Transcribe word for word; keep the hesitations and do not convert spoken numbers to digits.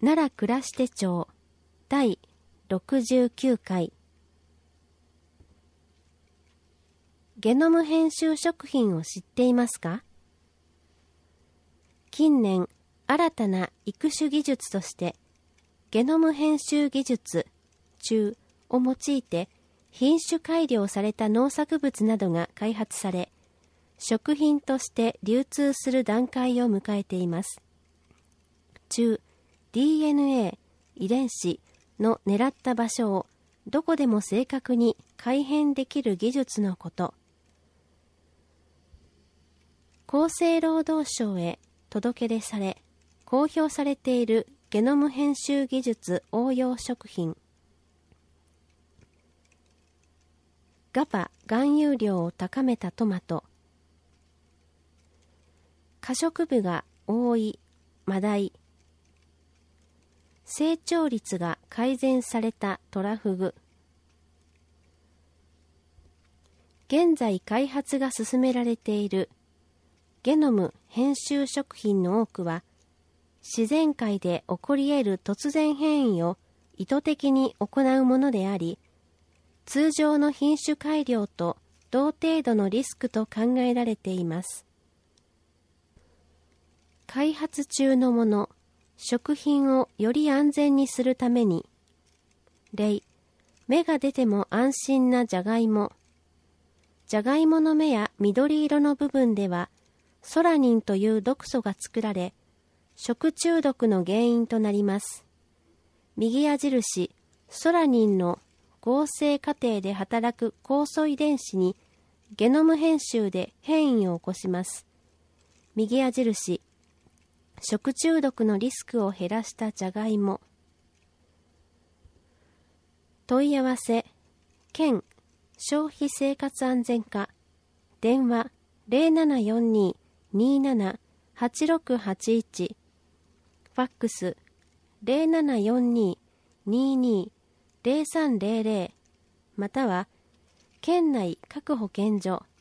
奈良暮らし手帳だいろくじゅうきゅうかい。ゲノム編集食品を知っていますか？近年、新たな育種技術として、ゲノム編集技術中を用いて品種改良された農作物などが開発され、食品として流通する段階を迎えています。中 ディーエヌエー 遺伝子の狙った場所をどこでも正確に改変できる技術のこと。厚生労働省へ届け出され、公表されているゲノム編集技術応用食品。ガバ含有量を高めたトマト。可食部が多いマダイ。成長率が改善されたトラフグ。現在開発が進められているゲノム編集食品の多くは、自然界で起こり得る突然変異を意図的に行うものであり、通常の品種改良と同程度のリスクと考えられています。開発中のもの、食品をより安全にするために、例、芽が出ても安心なじゃがいも。じゃがいもの芽や緑色の部分では、ソラニンという毒素が作られ、食中毒の原因となります。右矢印、ソラニンの合成過程で働く酵素遺伝子にゲノム編集で変異を起こします。右矢印、食中毒のリスクを減らしたじゃがいも。問い合わせ、県消費生活安全課、電話ゼロななよんに にーなな はちろくはちいち、ファックスゼロななよんに にーにー ゼロさんゼロゼロ、または県内各保健所